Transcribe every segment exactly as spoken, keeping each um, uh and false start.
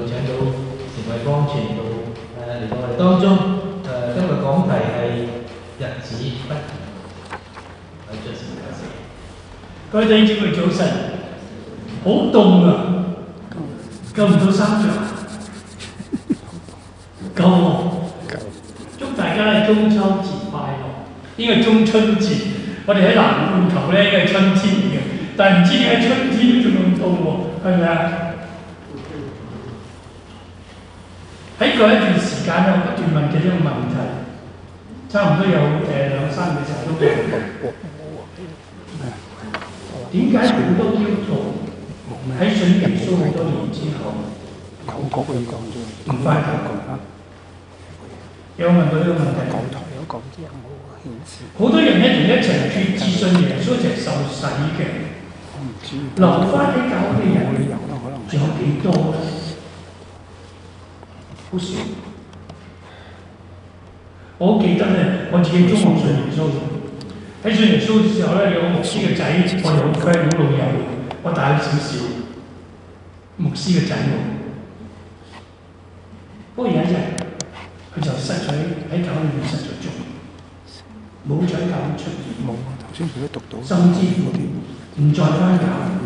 請到田偉光傳道誒嚟到我哋當中。誒、今日講題係日子不延。我出時間先。 各位弟兄姊妹早晨，好凍啊！夠唔到衫着啊？夠喎！祝大家係中秋節快樂！應該係中春節，我哋喺南半球咧應該係春天嚟嘅，但係唔知點解春天都仲咁凍喎，係咪啊？喺過一段時間咧，我不斷問嘅呢個問題，差唔多有誒兩三個時候都問。點解好多基督徒喺信耶穌好多年之後，唔翻教會？有問到呢個問題。好多人咧同一齊決志信耶穌，一齊受洗嘅，留翻喺教會嘅人，仲有幾多咧？好少。我好記得咧，我自己中學信耶穌。喺信耶穌嘅時候咧，有個牧師嘅仔，我哋好 friend 好老友，我大佢少少。牧師嘅仔喎，不過有一日佢就失咗喺教會裏面失咗蹤，冇喺教會出現，冇啊！頭先佢都讀到，甚至乎唔再翻教會。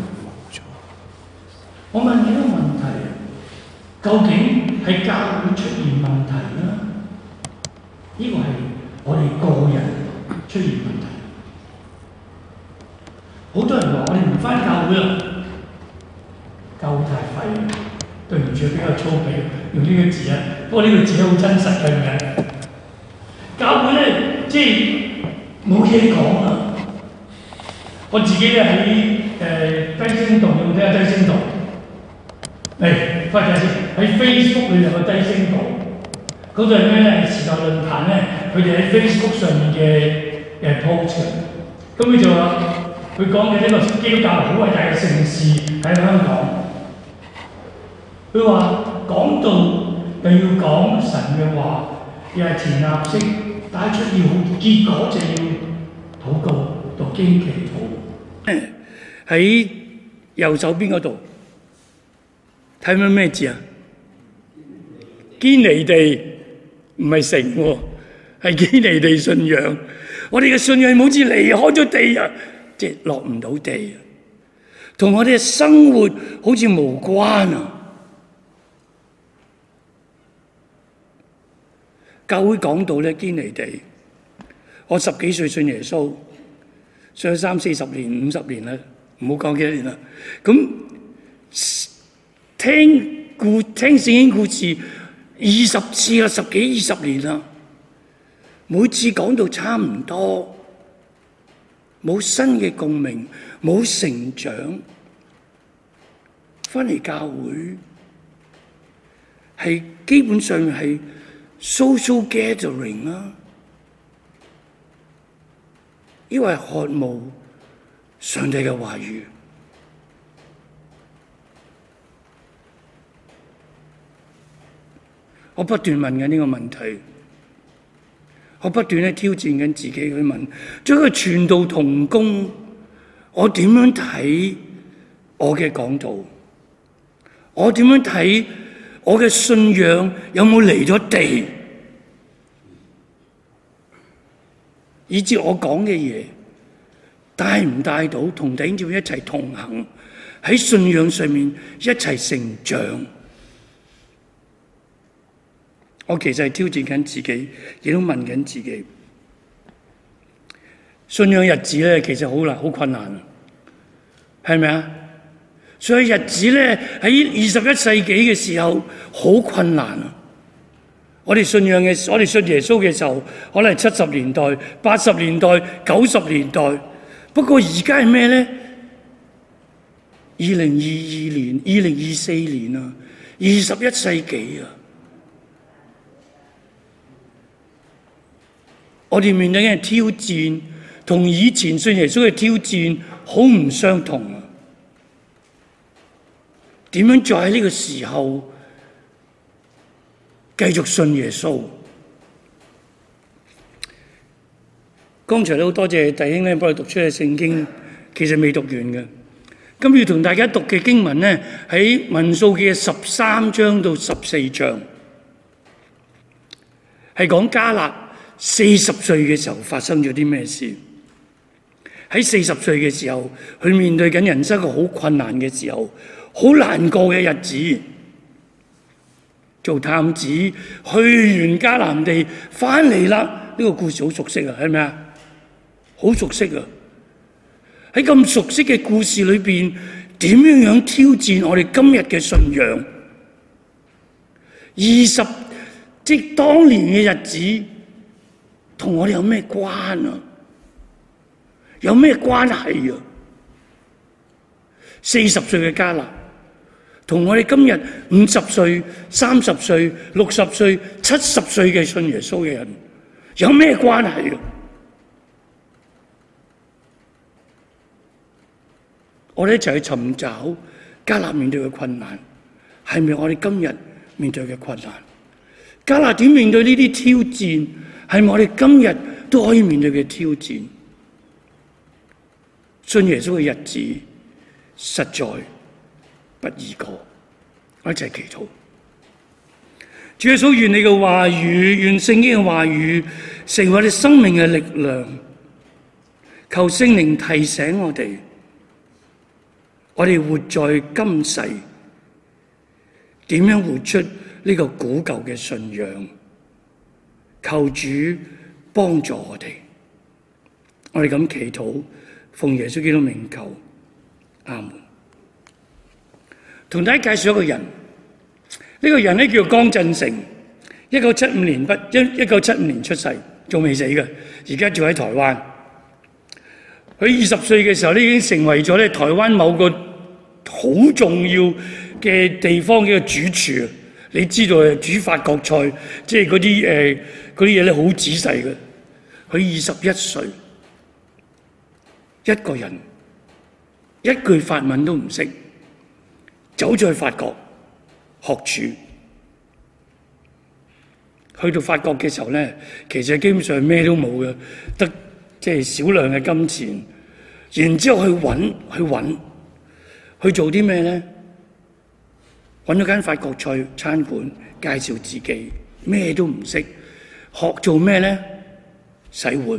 我問你一個問題：究竟係教會出現問題啦？呢個係我哋個人出現問題。好多人話我哋唔翻教會啦，教會太廢啦，對唔住比較粗鄙，用呢個字啊。不過呢個字好真實嘅，係咪？教會咧，即係冇嘢講啊！我自己咧喺誒低聲道，有冇睇下低聲道？嚟，快啲先！喺 Facebook 裏面有個低聲道，嗰度係咩咧？時代論壇咧，佢哋喺 Facebook 上面嘅誒 post 嘅，咁佢就話。佢講嘅呢個基督教好偉大嘅盛事喺香港。佢話講道又要講神嘅話，又係填鴨式，帶出要結果就要禱告、讀經祈禱。喺右手邊嗰度睇緊咩字啊？堅尼地唔係城喎，係堅尼地信仰。我哋嘅信仰好似離開咗地啊！即係落唔到地啊，同我哋嘅生活好似無關啊！教會講到咧堅尼地，我十幾歲信耶穌，上三四十年、五十年啦，唔好講幾多年啦。咁聽故聽聖經故事二十次啦，十幾二十年啦，每次講到差唔多。冇新嘅共鳴，冇成長，返嚟教會係基本上係 social gathering 啦，因為渴慕上帝嘅話語。我不斷問緊呢個問題。我不斷咧挑戰緊自己去問，將個傳道同工，我點樣睇我嘅講道？我點樣睇我嘅信仰有冇離咗地？以至我講嘅嘢帶唔帶到同弟兄姊妹一齊同行，喺信仰上面一齊成長？我其實係挑戰緊自己，亦都問緊自己。信仰日子咧，其實好難，好困難，係咪啊？所以日子咧喺二十一世紀嘅時候好困難啊！我哋信仰嘅，我哋信耶穌嘅時候，可能係七十年代、八十年代、九十年代。不過而家係咩咧？二零二二年、二零二四年啊，二十一世紀啊！我哋面對嘅挑戰，同以前信耶穌嘅挑戰好唔相同啊！點樣再喺呢個時候繼續信耶穌？剛才都好多謝弟兄咧幫我讀出嘅聖經，其實未讀完嘅。 今要同大家讀嘅經文呢，喺民數記嘅十三章到十四章，係講迦勒四十歲嘅時候發生咗啲咩事。喺四十歲嘅時候，佢面對緊人生一個好困難嘅時候，好難過嘅日子。做探子去完迦南地翻嚟啦，呢個故事好熟悉啊，係咪啊？好熟悉啊！喺咁熟悉嘅故事裏邊，點樣樣挑戰我哋今日嘅信仰？二十即當年嘅日子，同我哋有咩關啊？有咩關係啊？四十歲嘅迦勒，同我哋今日五十歲、三十歲、六十歲、七十歲嘅信耶穌嘅人，有咩關係啊？我哋一齊去尋找迦勒面對嘅困難，係咪我哋今日面對嘅困難？迦勒點面對呢啲挑戰，係咪我哋今日都可以面對嘅挑戰？信耶穌嘅日子實在不易過，我一齊祈禱。主耶穌，願你嘅話語，願聖經嘅話語成為我哋生命嘅力量。求聖靈提醒我哋，我哋活在今世，點樣活出呢個古舊嘅信仰？求主幫助我哋，我哋咁祈禱，奉耶穌基督名求，阿門。同大家介紹一個人，呢、這個人咧叫江振成，一九七五年不一一九七五年出世，仲未死嘅，而家住喺台灣。佢二十歲嘅時候咧，已經成為咗咧台灣某個好重要嘅地方嘅主廚。你知道係煮法國菜，即係嗰啲誒嗰啲嘢咧好仔細嘅。佢二十一歲，一個人一句法文都唔識，走咗去法國學廚。去到法國嘅時候咧，其實基本上咩都冇嘅，得即係少量嘅金錢。然之後去揾去揾去做啲咩咧？揾咗間法國菜餐館，介紹自己，咩都唔識，學做咩咧？洗碗。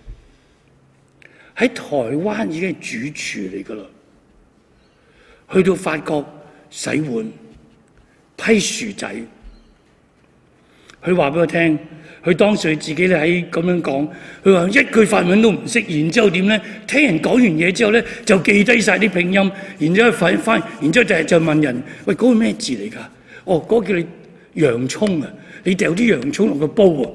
喺台灣已經係主廚嚟噶啦，去到法國洗碗、批薯仔。佢話俾我聽，佢當時自己咧喺咁樣講，佢話一句法文都唔識，然之後點咧？聽人講完嘢之後咧，就記低晒啲拼音，然之後翻翻，然之後就就問人：喂，嗰個咩字嚟㗎？哦，嗰個叫你洋葱啊！你掉啲洋葱落個煲啊！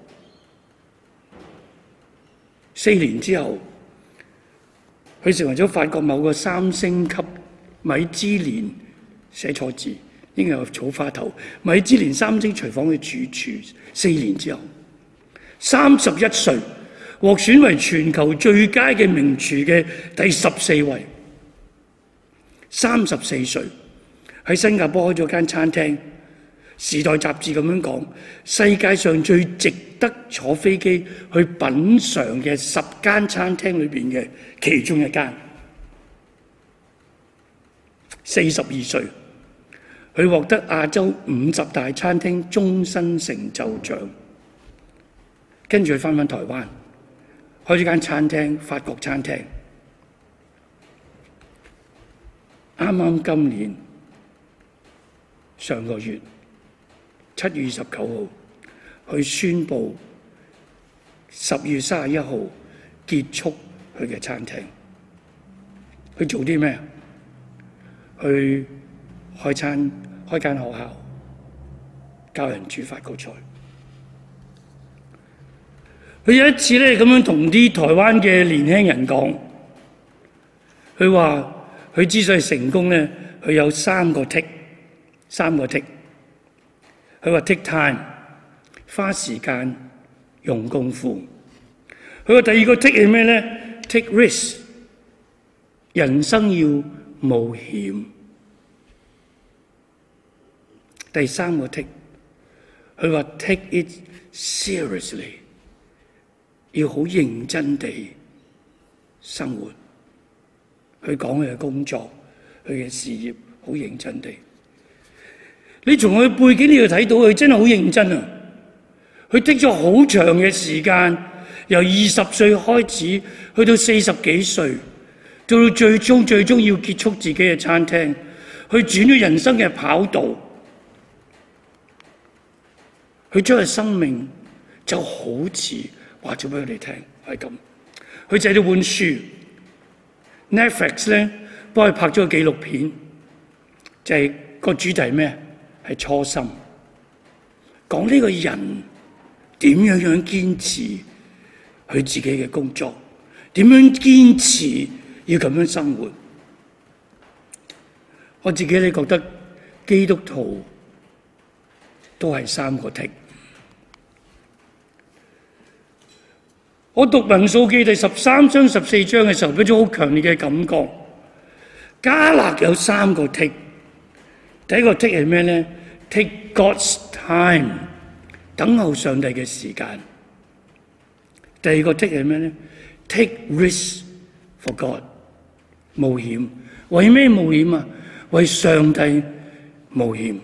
四年之後，佢成為咗法國某個三星級米芝蓮，寫錯字。應該有草花頭，米芝蓮三星廚房嘅主廚。四年之後，三十一歲獲選為全球最佳嘅名廚嘅第十四位。三十四歲喺新加坡開咗間餐廳。時代雜誌咁樣講，世界上最值得坐飛機去品嚐嘅十間餐廳裏邊嘅其中一間。四十二歲。佢獲得亞洲五十大餐廳終身成就獎，跟住佢翻返台灣，開咗間餐廳，法國餐廳。啱啱今年上個月七月二十九號，佢宣布十月三十一號結束佢嘅餐廳。佢做啲咩？去開餐開間學校，教人煮法國菜。佢有一次咧咁樣同啲台灣嘅年輕人講，佢話佢之所以成功咧，佢有三個 take， 三個 take。佢話 take time， 花時間用功夫。佢話第二個 take 係咩咧？ take risk， 人生要冒險。第三個 take， 佢話 take it seriously， 要好認真地生活。 去講佢嘅工作、佢嘅事業，好認真地。你從佢背景你要睇到佢真係好認真啊！佢剔咗好長嘅時間，由二十歲開始，去到四十幾歲，到到最終最終要結束自己嘅餐廳，去轉咗人生嘅跑道。佢將佢生命就好似話咗俾佢哋聽，係咁。佢寫咗本書 ，Netflix 咧幫佢拍咗個紀錄片，就係、是、個主題咩？係初心，講呢個人點樣樣堅持佢自己嘅工作，點樣堅持要咁樣生活。我自己咧覺得基督徒都係三個剔。我讀民數記第十三章十四章嘅時候，有一種好強烈嘅感覺。迦勒有三個剔。第一個 take 係咩咧 ？Take God's time， 等候上帝嘅時間。第二個 take 係咩咧 ？Take risk for God， 冒險。為咩冒險啊？為上帝冒險。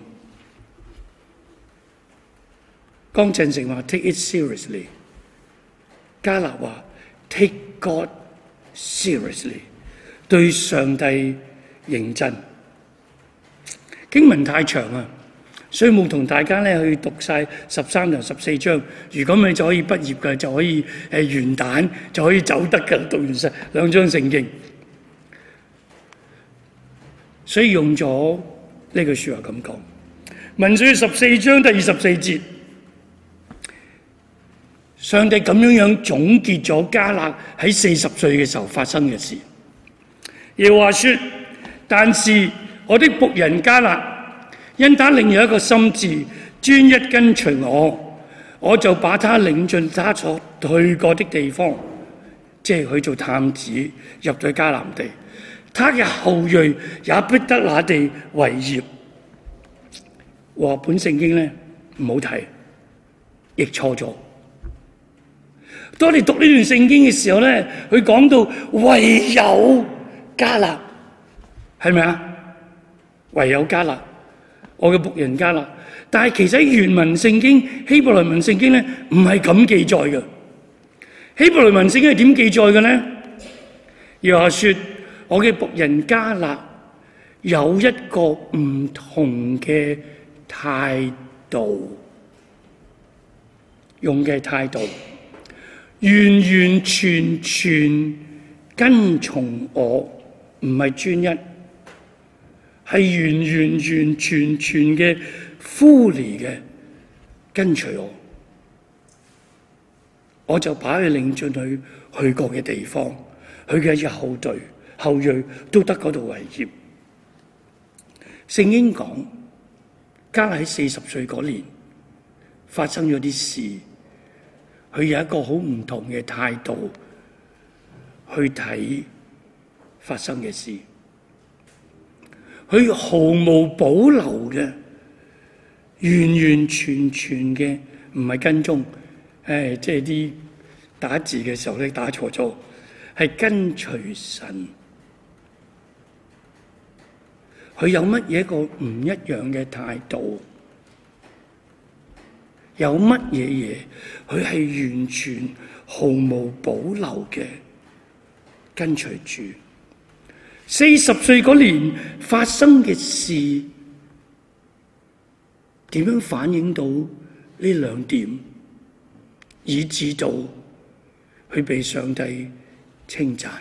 江振成話 ：Take it seriously。迦勒話 ：Take God seriously， 對上帝認真。經文太長啊，所以冇同大家咧去讀晒十三同十四章。如果咪就可以畢業嘅，就可以誒元旦就可以走得嘅，讀完晒兩章聖經。所以用咗呢句説話咁講。民數十四章第二十四節，上帝咁樣樣總結咗迦勒喺四十歲嘅時候發生嘅事。耶和華說：但是我的僕人迦勒，因他另有一個心志，專一跟隨我，我就把他領進他所去過的地方，即係去做探子，入咗迦南地。他嘅後裔也不得那地為業。話本聖經咧唔好睇，譯錯咗。當你讀呢段聖經嘅時候咧，佢講到唯有迦勒，係咪啊？唯有迦勒，我嘅僕人迦勒。但係其實原文聖經希伯來文聖經咧唔係咁記載嘅。希伯來文聖經係點記載嘅咧？又話說我嘅僕人迦勒有一個唔同嘅態度，用嘅態度，完完全全跟從我，唔係專一。係完完完全全嘅 fully 嘅跟隨我，我就把佢領進去去過嘅地方，佢嘅後代後裔都得嗰度為業。聖經講迦勒喺四十歲嗰年發生咗啲事，佢有一個好唔同嘅態度去睇發生嘅事。佢毫無保留嘅，完完全全嘅，唔係跟蹤，誒，即係啲打字嘅時候咧打錯咗，係跟隨神。佢有乜嘢一個唔一樣嘅態度？有乜嘢嘢？佢係完全毫無保留嘅跟隨住。四十歲嗰年發生嘅事，點樣反映到呢兩點，以致到佢被上帝稱讚？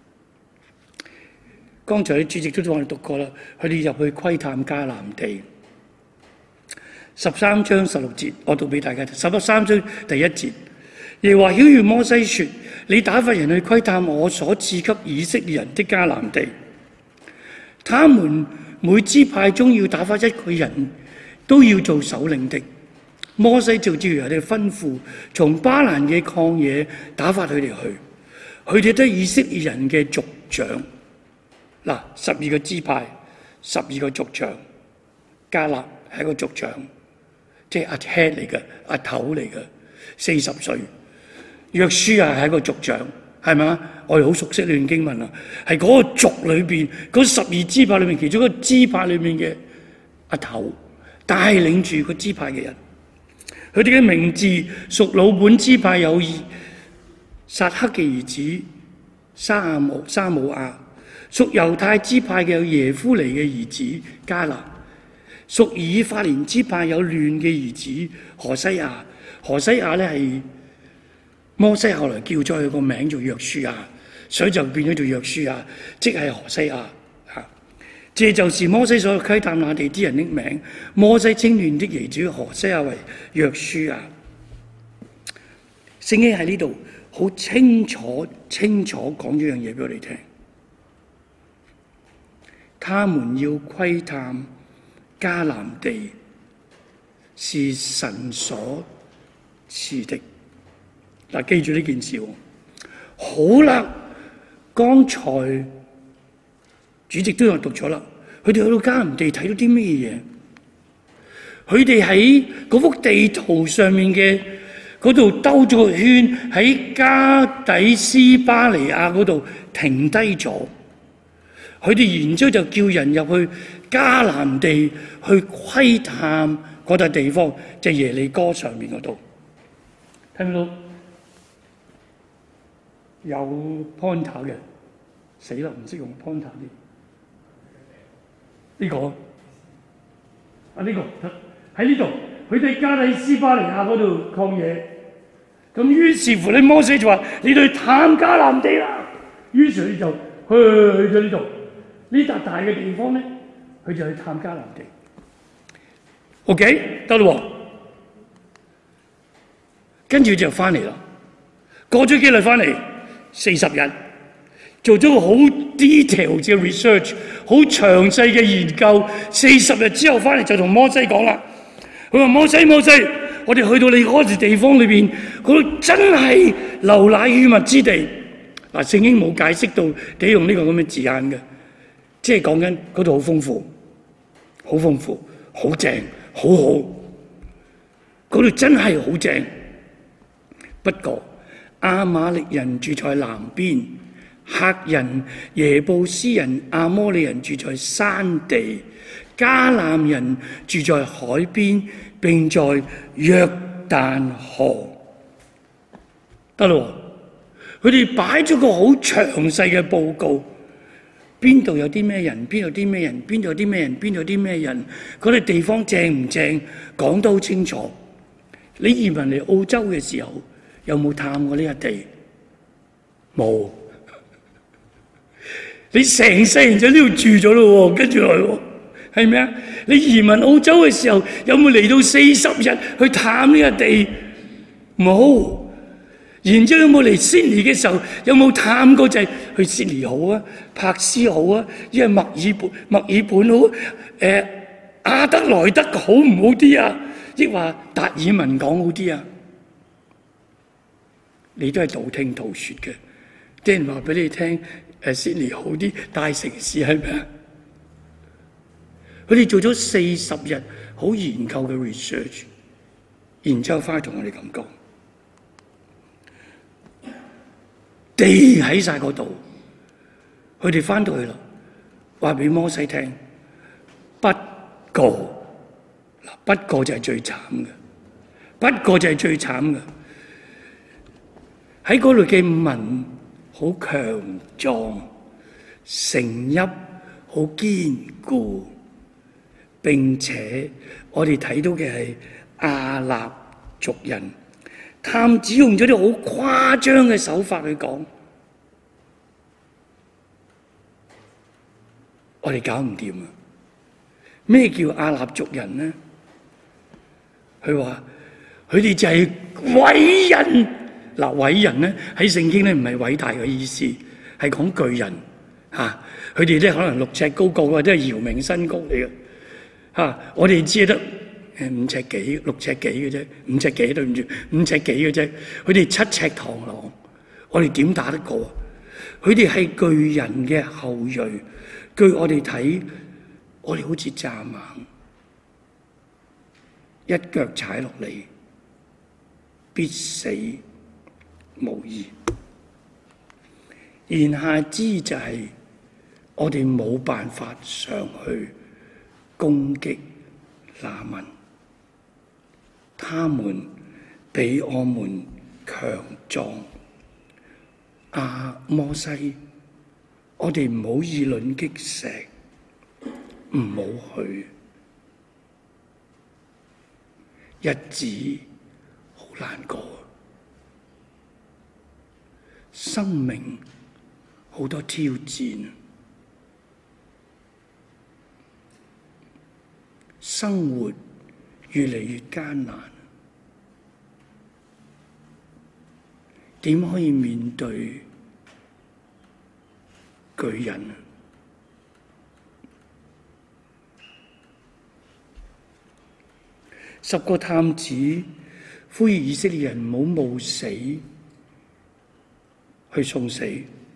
剛才啲主席都幫我哋讀過啦，佢哋入去窺探迦南地。十三章十六節，我讀俾大家聽。十三章第一節，耶和華曉諭摩西說：你打發人去窺探我所賜給以色列人的迦南地。他們每支派中要打發一個人，都要做首領的。摩西就照人哋吩咐，從巴蘭嘅曠野打發佢哋去。佢哋都係以色列人嘅族長。嗱，十二個支派，十二個族長。迦勒係一個族長，即係阿 head 嚟嘅，阿頭嚟嘅，四十歲。約書亞係一個族長， 係咪啊？我哋好熟悉呢段經文啊，係嗰個族裏邊嗰十二支派裏面其中一個支派裏面嘅阿頭帶領住個支派嘅人，佢哋嘅名字屬魯本支派有撒克嘅兒子沙姆沙姆亞，屬猶太支派嘅有耶夫尼嘅兒子迦勒，屬以法蓮支派有亂嘅兒子何西亞。何西亞咧係摩西後來叫咗佢個名做約書亞，所以就變咗做約書亞，即係何西亞。嚇，這就是摩西所窺探那地之人的名。摩西稱亂的兒子何西亞為約書亞。聖經喺呢度好清楚清楚講咗樣嘢俾我哋聽，他們要窺探迦南地，是神所賜的。嗱，記住呢件事喎。好啦，剛才主席都有讀咗啦。佢哋去到迦南地睇到啲咩嘢？佢哋喺嗰幅地圖上面嘅嗰度兜咗個圈，喺加底斯巴尼亞嗰度停低咗。佢哋然之後就叫人入去迦南地去窺探嗰笪地方，就係耶利哥上面嗰度。聽到有 pointer 嘅，死啦！唔識用 pointer 啲。呢個啊，呢個喺呢度，佢哋加底斯巴尼亞嗰度曠野。咁於是乎，你摩西就話：你哋去探迦南地啦。於是佢就去咗呢度，呢笪大嘅地方咧，佢就去探迦南地。OK， 得啦喎。跟住就翻嚟啦。過咗幾日翻嚟，四十日，做咗個好 detail 嘅 research， 好詳細嘅研究。四十日之後翻嚟就同摩西講啦。佢話：摩西，摩西，我哋去到你嗰個地方裏邊，嗰度真係流奶與蜜之地。嗱，聖經冇解釋到點用呢個咁嘅字眼嘅，即係講緊嗰度好豐富，好豐富，好正，好好。嗰度真係好正。不過亞瑪力人住在南邊，赫人、耶布斯人、亞摩利人住在山地，迦南人住在海邊，並在約旦河。得咯，佢哋擺咗個好詳細嘅報告，邊度有啲咩人，邊度有啲咩人，邊度有啲咩人，邊度有啲咩人，嗰啲地方正唔正，講得好清楚。你移民嚟澳洲嘅時候，有冇探過呢一地？冇。你成世人就呢度住咗咯，跟住來，係咪啊？你移民澳洲嘅時候，有冇嚟到四十日去探呢個地？冇。然之後有冇嚟悉尼嘅時候，有冇探過就係去悉尼好啊，柏斯好啊，因為墨爾本墨爾本好，誒、呃、阿德萊德好唔好啲啊？抑或達爾文港好啲啊？你都係道聽途說嘅，啲人話俾你聽，誒悉尼好啲，大城市係咪啊？佢哋做咗四十日好研究嘅 research， 然之後翻去同我哋咁講，地喺晒嗰度，佢哋翻到去啦，話俾摩西聽，不過嗱，不過就係最慘嘅，不過就係最慘嘅。喺嗰度嘅民好強壯，城邑好堅固，並且我哋睇到嘅係亞納族人。探子用咗啲好誇張嘅手法去講，我哋搞唔掂啊！咩叫亞納族人呢？佢話佢哋就係偉人。嗱，偉人咧喺聖經咧唔係偉大嘅意思，係講巨人嚇。佢哋咧可能六尺高個，或者係姚明身高嚟嘅嚇。我哋只係得誒五尺幾、六尺幾嘅啫，五尺幾對唔住，五尺幾嘅啫。佢哋七尺螳螂，我哋點打得過啊？佢哋係巨人嘅後裔。據我哋睇，我哋好似蚱蜢，一腳踩落嚟，必死無疑。 言下之就係我哋冇辦法上去攻擊那民，他們比我們強壯。啊，摩西，我哋唔好以卵擊石，唔好去。日子好難過，生命好多挑戰，生活越嚟越艱難，點可以面對巨人？十個探子呼籲以色列人唔好冒死去送死，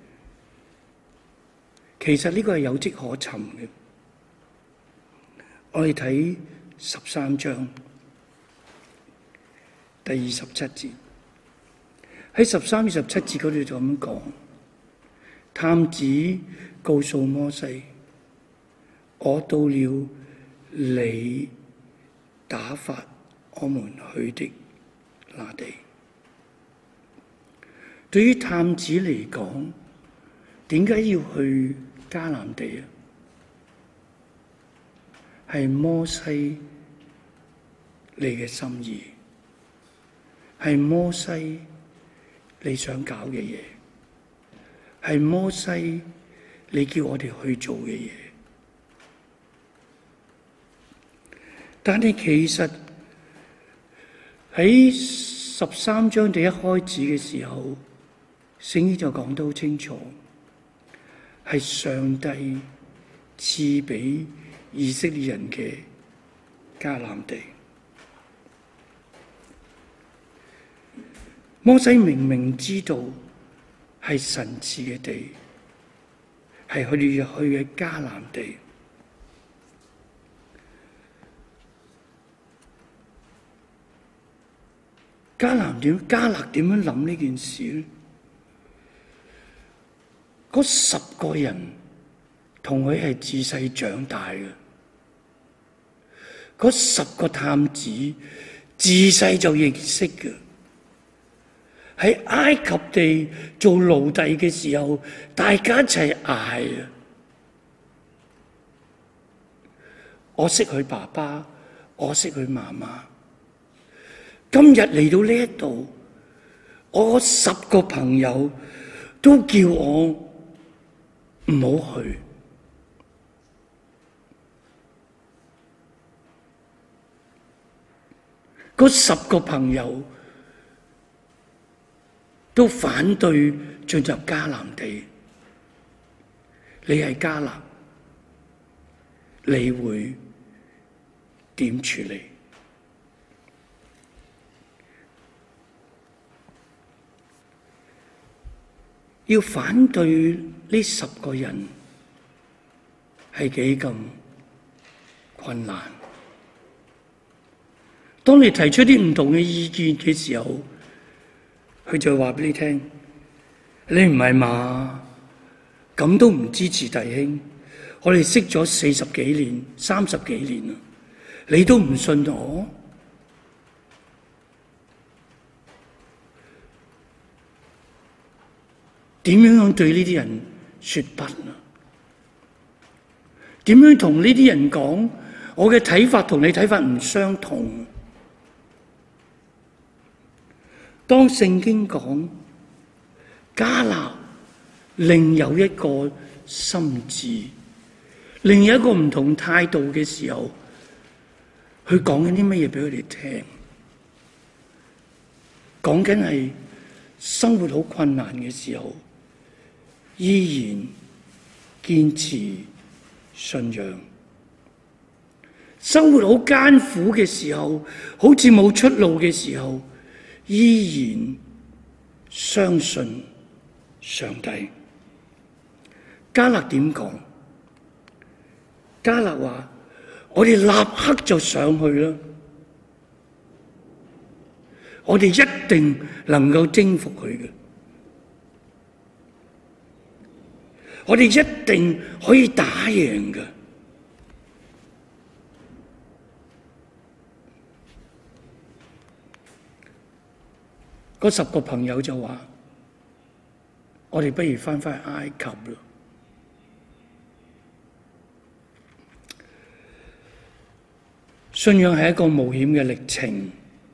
其實呢個係有跡可尋嘅。我哋睇十三章第二十七節，喺十三、二十七節嗰度就咁講，探子告訴摩西：我到了你打發我們去的那地。對於探子嚟講，點解要去迦南地啊？係摩西你嘅心意，係摩西你想搞嘅嘢，係摩西你叫我哋去做嘅嘢。但係其實喺十三章第一開始嘅時候，聖經就講得好清楚，係上帝賜俾以色列人嘅迦南地。摩西明明知道係神賜嘅地，係佢哋要去嘅迦南地。迦南點？迦勒點樣諗呢件事咧？嗰十個人同佢係自細長大嘅，嗰十個探子自細就認識嘅，喺埃及地做奴隸嘅時候，大家一齊捱啊！我識佢爸爸，我識佢媽媽。今日嚟到呢一度，我十個朋友都叫我唔好去。嗰十個朋友都反對進入迦南地。你係迦勒，你會點處理？要反對呢十個人係幾咁困難。當你提出啲唔同嘅意見嘅時候，佢就話俾你聽：你唔係嘛？咁都唔支持弟兄？我哋識咗四十幾年、三十幾年啦，你都唔信我？點樣樣對呢啲人說不啊？點樣同呢啲人講？我嘅睇法同你睇法唔相同。當聖經講迦勒另有一個心志，另有一個唔同態度嘅時候，佢講緊啲乜嘢俾佢哋聽？講緊係生活好困難嘅時候，依然堅持信仰。生活好艱苦嘅時候，好似冇出路嘅時候，依然相信上帝。迦勒點講？迦勒話：我哋立刻就上去啦，我哋一定能夠征服佢嘅。 我哋一定可以打贏嘅。嗰十個朋友就話：我哋不如返返去埃及咯。信仰係一個冒險嘅歷程，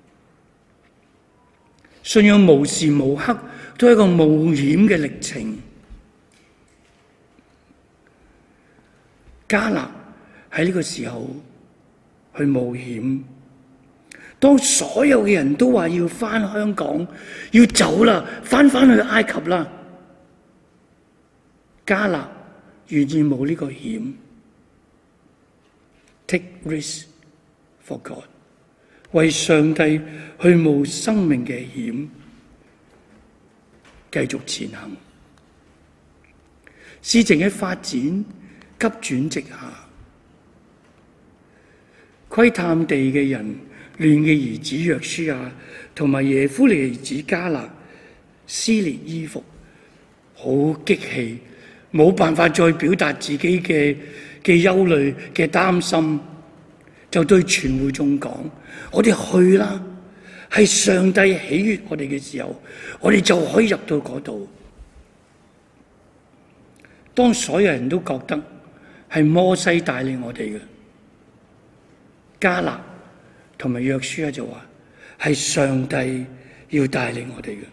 信仰無時無刻都係一個冒險嘅歷程。迦勒喺呢個時候去冒險，當所有嘅人都話要返香港，要走啦，返返去埃及啦，迦勒願意冒呢個險 ，take risk for God， 為上帝去冒生命嘅險，繼續前行。事情嘅發展急轉直下，窺探地嘅人，亂嘅兒子約書亞同埋耶夫尼嘅兒子迦勒撕裂衣服，好激氣，冇辦法再表達自己嘅嘅憂慮嘅擔心，就對全會眾講：我哋去啦，係上帝喜悅我哋嘅時候，我哋就可以入到嗰度。當所有人都覺得係摩西帶領我哋嘅，迦勒同埋約書亞就話係上帝要帶領我哋嘅。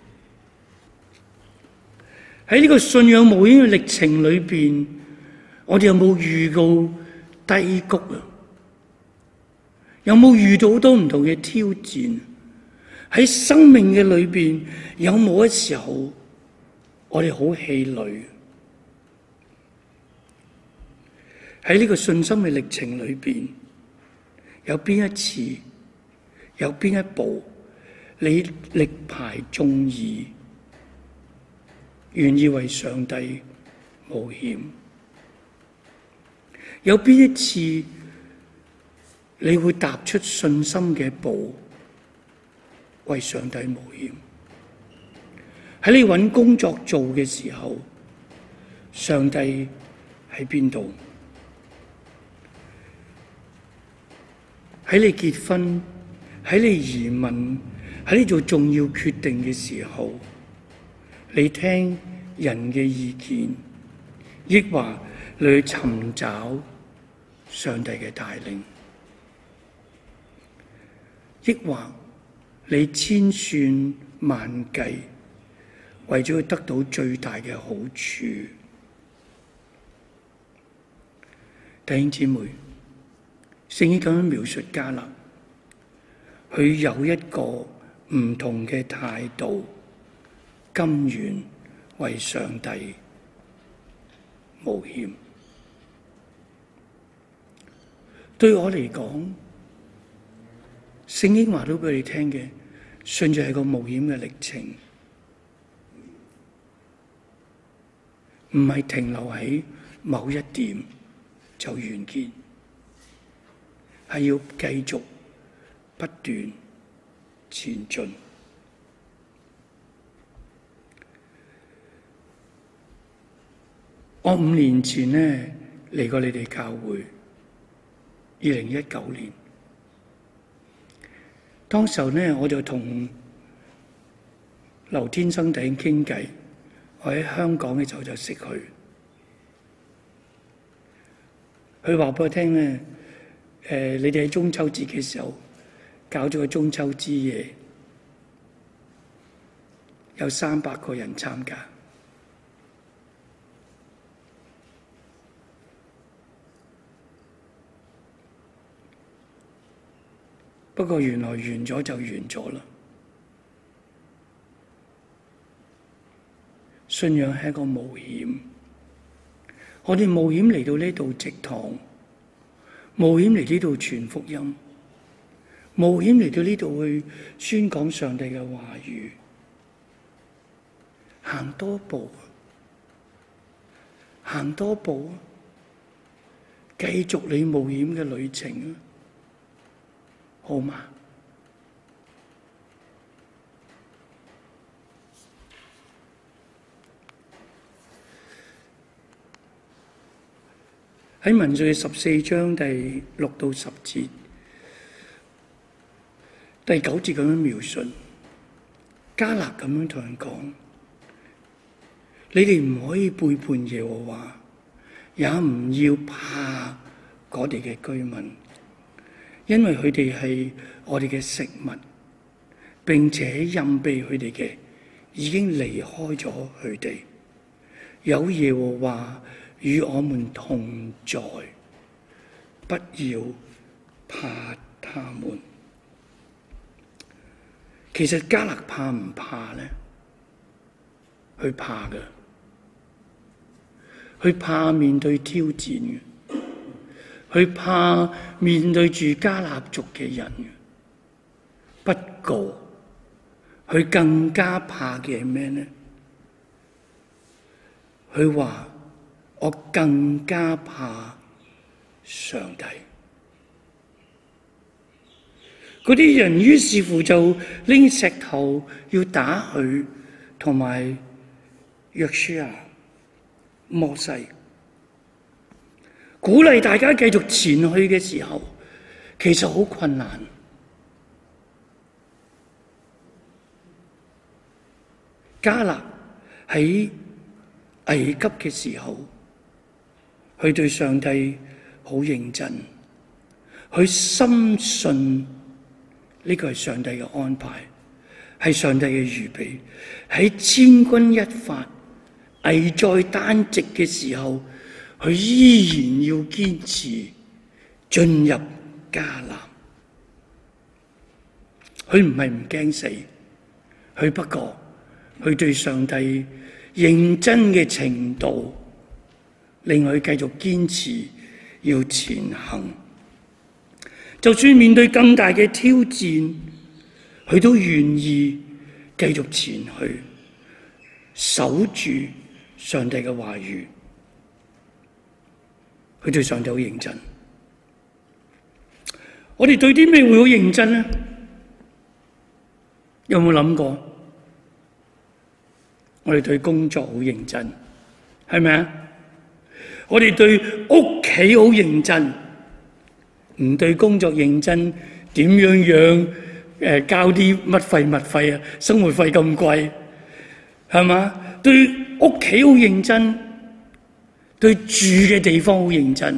喺呢個信仰冒險嘅歷程裏邊，我哋有冇遇到低谷啊？有冇遇到好多唔同嘅挑戰？喺生命嘅裏邊，有冇一時候我哋好氣餒？喺呢個信心嘅歷程裏邊，有邊一次，有邊一步，你力排眾議，願意為上帝冒險？有邊一次，你會踏出信心嘅一步，為上帝冒險？喺你揾工作做嘅時候，上帝喺邊度？喺你結婚，喺你移民，喺你做重要決定嘅時候，你聽人嘅意見，抑或你去尋找上帝嘅帶領，抑或你千算萬計，為咗得到最大嘅好處？弟兄姊妹，聖經咁樣描述迦勒，佢有一個唔同嘅態度，甘願為上帝冒險。對我嚟講，聖經話到俾你聽嘅，信就係個冒險嘅歷程，唔係停留喺某一點就完結，係要繼續不斷前進。我五年前呢嚟過你哋教會，二零一九年，當時候呢我就同劉天生弟兄傾偈，我喺香港嘅時候就識佢，佢話俾我聽呢。誒、呃，你哋喺中秋節嘅時候搞咗個中秋之夜，有三百個人參加。不過原來完咗就完咗啦。信仰係一個冒險，我哋冒險嚟到呢度植堂。冒險嚟呢度傳福音，冒險嚟到呢度去宣講上帝嘅話語，行多步，行多步，繼續你冒險嘅旅程，好嗎？ 喺民數記十四章第六到十節，第九節咁樣描述，迦勒咁樣同人講：你哋唔可以背叛耶和華，也唔要怕我哋嘅居民，因為佢哋係我哋嘅食物，並且蔭庇佢哋嘅已經離開咗佢哋。有耶和華與我們同在，不要怕他們。其實迦勒怕唔怕呢？佢怕嘅，佢怕面對挑戰嘅，佢怕面對住迦勒族嘅人嘅。不過佢更加怕嘅係咩呢？佢話：我更加怕上帝。嗰啲人於是乎就拎石頭要打佢，同埋約書亞、摩西，鼓勵大家繼續前去嘅時候，其實好困難。迦勒喺危急嘅時候，佢對上帝好認真，佢深信呢個係上帝嘅安排，係上帝嘅預備。喺千鈞一髮、危在旦夕嘅時候，佢依然要堅持進入迦南。佢唔係唔驚死，佢不過佢對上帝認真嘅程度，令佢繼續堅持要前行。就算面對更大嘅挑戰，佢都願意繼續前去，守住上帝嘅話語。佢對上帝好認真。我哋對啲咩會好認真呢？有冇諗過？我哋對工作好認真，係咪啊？我哋對屋企好認真，唔對工作認真，點樣樣誒交啲乜費物費啊？生活費咁貴，係嘛？對屋企好認真，對住嘅地方好認真，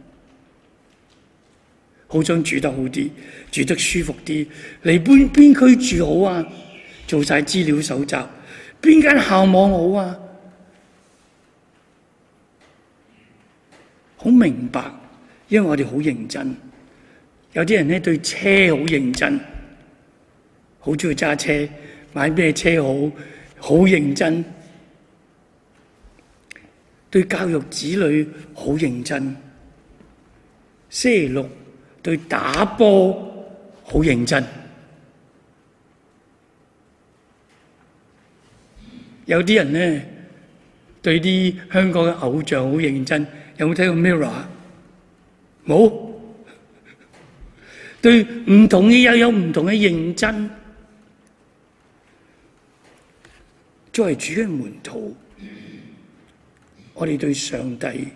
好想住得好啲，住得舒服啲。嚟邊邊區住好啊？做晒資料搜集。邊間校網好啊？好明白，因為我哋好認真。有啲人咧對車好認真，好中意揸車，買咩車好，好認真。對教育子女好認真。星期六對打波好認真。有啲人咧對啲香港嘅偶像好認真，有冇睇過 Mirror？ 冇。對唔同嘅又有唔同嘅認真。作為主嘅門徒，我哋對上帝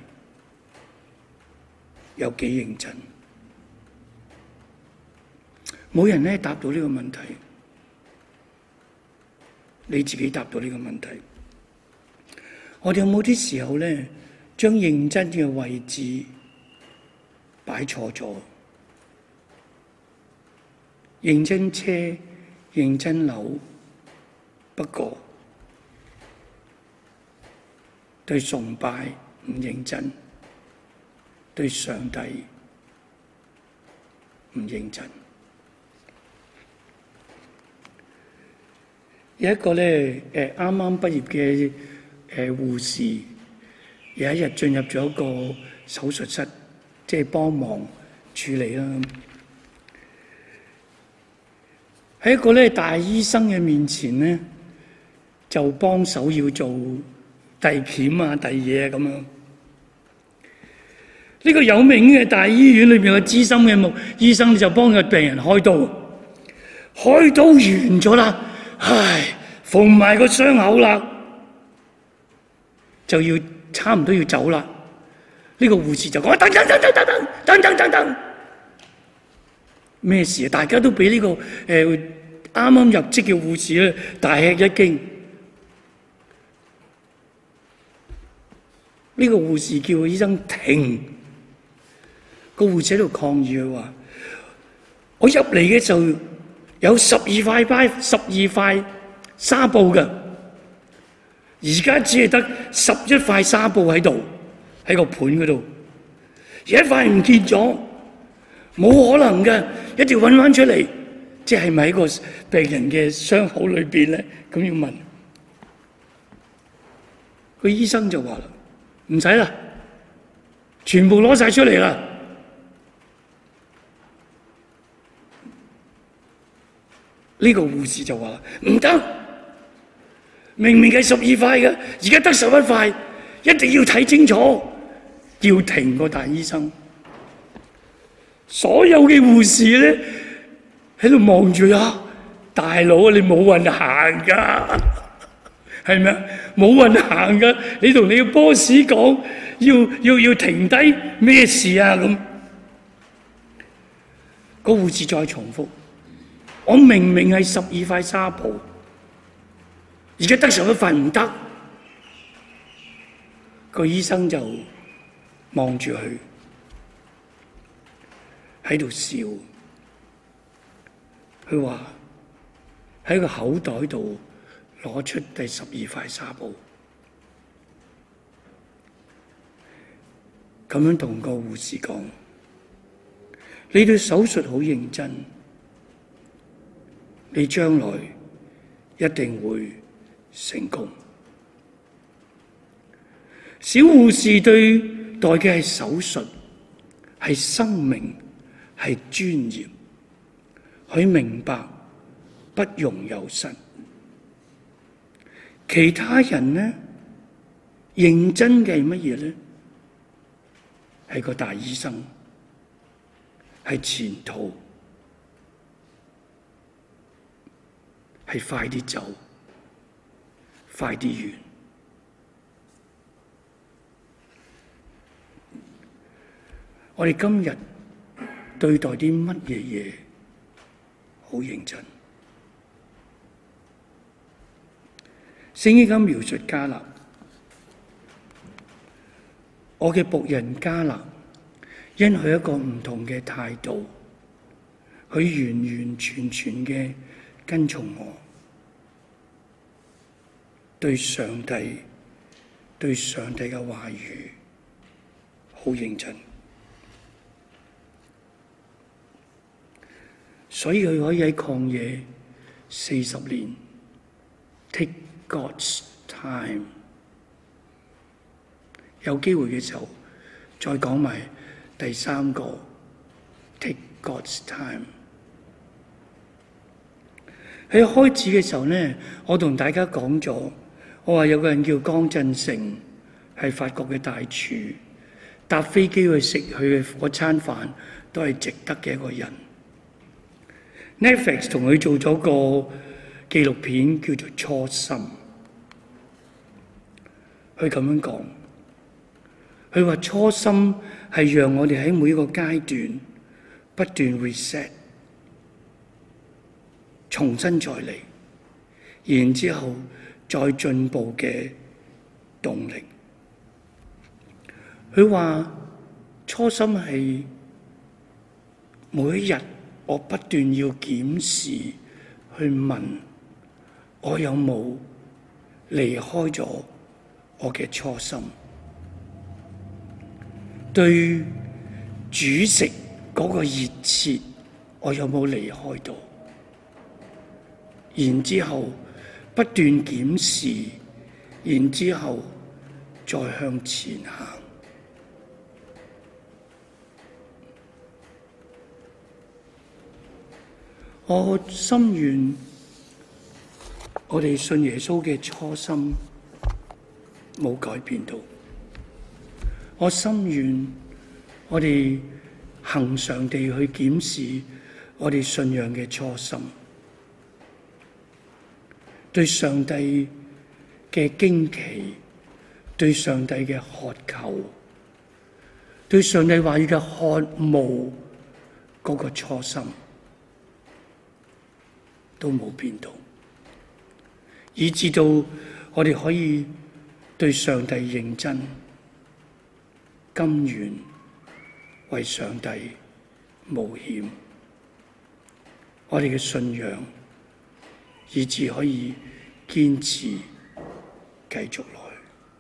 有幾認真？冇人咧答到呢個問題。你自己答到呢個問題。我哋有冇啲時候咧，將認真嘅位置擺錯咗？認真車、認真樓，不過對崇拜唔認真，對上帝唔認真。有一個咧，誒啱啱畢業嘅誒護士，有一日進入咗一個手術室，即係幫忙處理啦。喺一個咧大醫生嘅面前咧，就幫手要做遞鉗啊、遞嘢啊咁樣。呢個有名嘅大醫院裏邊嘅資深嘅牧醫生就幫個病人開刀，開刀完咗啦。唉，縫埋個傷口啦，就要差唔多要走啦。 呢個護士就講：等等等等等等等等等等，咩事啊？大家都俾呢個誒啱啱入職嘅護士咧大吃一驚。呢個護士叫個醫生停，個護士喺度抗議佢話：我入嚟嘅時候有十二塊塊十二塊紗布㗎，而家只係得十一塊紗布喺度，喺個盤嗰度，而一塊唔見咗，冇可能嘅，一定要揾翻出嚟。即係咪喺個病人嘅傷口裏邊咧？咁要問個醫生就話啦：唔使啦，全部攞晒出嚟啦。呢個護士就話啦：唔得，明明係十二塊嘅，而家得十一塊，一定要睇清楚，要停個大醫生。所有嘅護士咧喺度望住啊，大佬啊，你冇運行噶，係咪啊？冇運行噶，你同你嘅 boss 講要要要停低，咩事啊？咁個護士再重複：我明明係十二塊紗布，而家得十一塊唔得。個醫生就望住佢喺度笑，佢話喺個口袋度攞出第十二塊紗布，咁樣同個護士講：你對手術好認真，你將來一定會成功。小護士對待嘅係手術，係生命，係專業。佢明白不容有失。其他人呢，認真嘅係乜嘢呢？係個大醫生，係前途，係快啲走，快啲完。我哋今日對待啲乜嘢嘢好認真？聖經咁描述迦勒，我嘅僕人迦勒，因佢一個唔同嘅態度，佢完完全全嘅跟從我，對上帝對上帝嘅話語好認真。所以佢可以喺曠野四十年 take God's time， 有機會嘅時候再講埋第三個 take God's time。喺開始嘅時候呢，我同大家講咗，我話有個人叫江振成，係法國嘅大廚，搭飛機去食佢嘅嗰餐飯都係值得嘅一個人。Netflix 同佢做咗個紀錄片叫做《初心》，佢咁樣講，佢話初心係讓我哋喺每一個階段不斷 reset， 重新再嚟，然之後再進步嘅動力。佢話初心係每一日我不斷要檢視，去問我有冇離開咗我嘅初心，對煮食嗰個熱切，我有冇離開到？然之後不斷檢視，然之後再向前行。我心願我哋信耶穌嘅初心冇改變到，我心願我哋恆常地去檢視我哋信仰嘅初心，對上帝嘅驚奇，對上帝嘅渴求， 對上帝話語嘅渴慕嗰個初心都冇變到，以致到我哋可以對上帝認真，甘願為上帝冒險。我哋嘅信仰以致可以堅持繼續落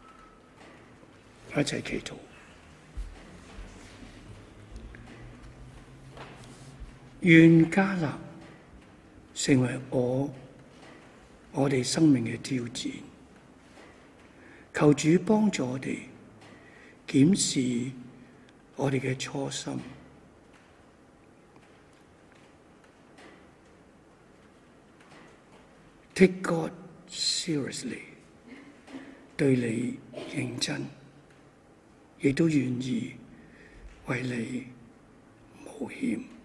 去，一齊祈禱。願迦勒成為我我哋生命嘅挑戰，求主幫助我哋檢視我哋嘅初心，Take God seriously， 對你認真，亦都願意為你冒險。